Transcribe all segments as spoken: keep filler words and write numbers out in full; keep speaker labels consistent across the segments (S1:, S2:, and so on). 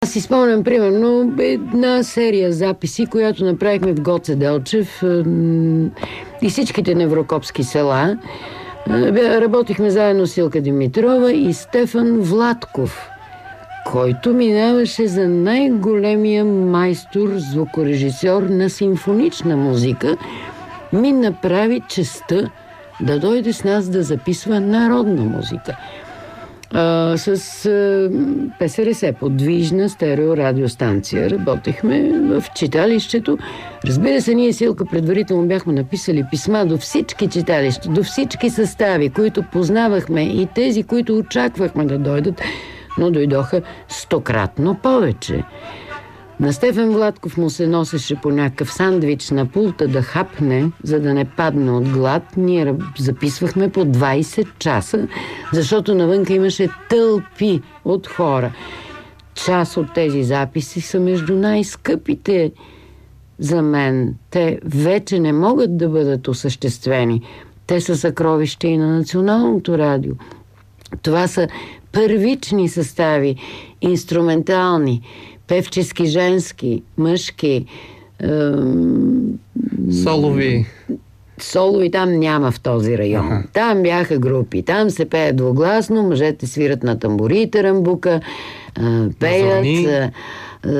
S1: Аз си спомням, примерно, една серия записи, която направихме в Гоце Делчев и всичките неврокопски села. Работихме заедно с Илка Димитрова и Стефан Владков, който минаваше за най-големия майстор, звукорежисьор на симфонична музика, ми направи честта да дойде с нас да записва народна музика. А, с а, ПСРС, подвижна стереорадиостанция. Работехме в читалището. Разбира се, ние Силка предварително бяхме написали писма до всички читалища, до всички състави, които познавахме и тези, които очаквахме да дойдат, но дойдоха стократно повече. На Стефан Владков му се носеше по някакъв сандвич на пулта да хапне, за да не падне от глад. Ние записвахме по двайсет часа, защото навънка имаше тълпи от хора. Част от тези записи са между най-скъпите за мен. Те вече не могат да бъдат осъществени. Те са съкровища и на Националното радио. Това са първични състави, инструментални, певчески, женски, мъжки. Ем...
S2: Солови.
S1: Солови там няма в този район. Ага. Там бяха групи. Там се пее двугласно, мъжете свират на тамбури, тарамбука, пеят, а, а,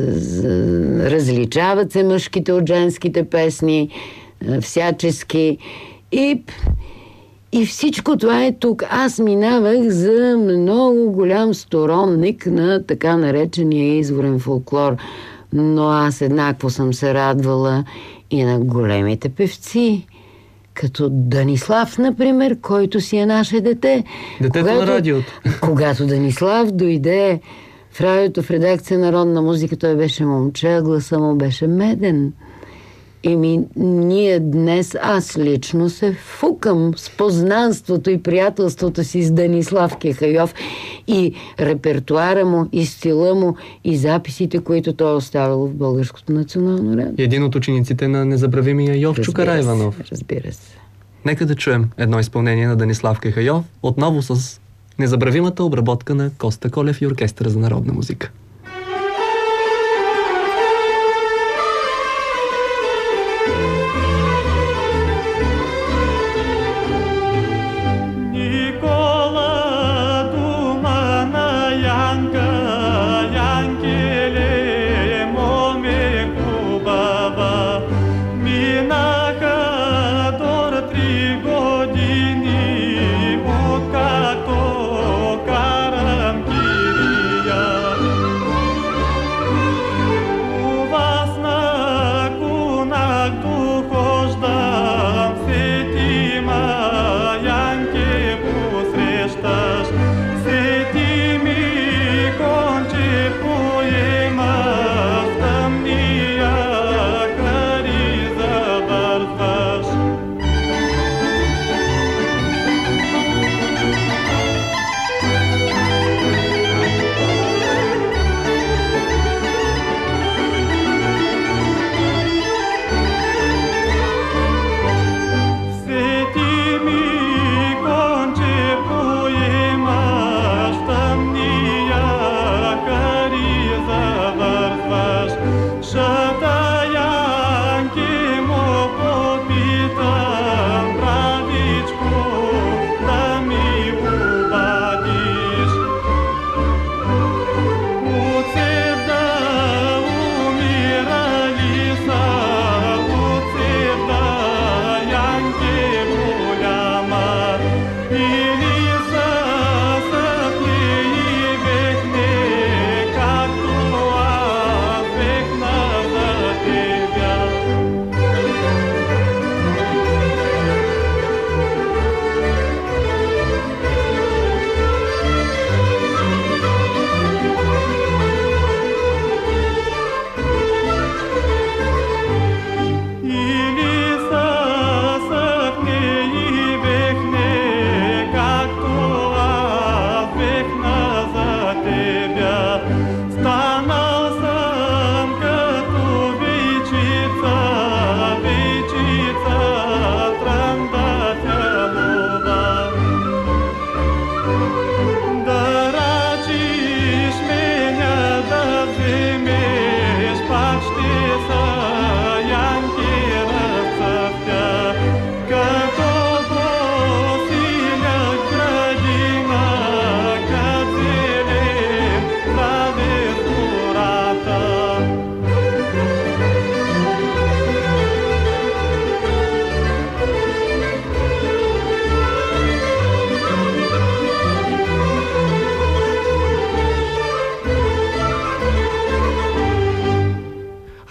S1: различават се мъжките от женските песни, а, всячески. И... И всичко това е тук. Аз минавах за много голям сторонник на така наречения изворен фолклор. Но аз еднакво съм се радвала и на големите певци. Като Данислав, например, който си е наше дете.
S2: Детето когато, на радиото.
S1: Когато Данислав дойде в радиото, в редакция Народна музика, той беше момче, а гласа му беше меден. И ми, ние днес, аз лично се фукам с познанството и приятелството си с Данислав Кехайов и репертуара му, и стила му, и записите, които той е оставил в Българското национално радио.
S2: Един от учениците на незабравимия Йовчо Караиванов.
S1: Разбира се.
S2: Нека да чуем едно изпълнение на Данислав Кехайов, отново с незабравимата обработка на Коста Колев и Оркестъра за народна музика.
S3: От като карам кирия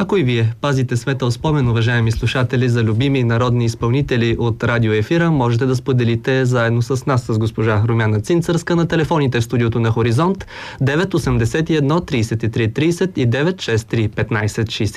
S2: Ако и вие пазите светъл спомен, уважаеми слушатели, за любими народни изпълнители от радиоефира, можете да споделите заедно с нас, с госпожа Румяна Цинцърска, на телефоните в студиото на Хоризонт девет осемдесет и едно тридесет и три тридесет и девет шест три петнайсет шейсет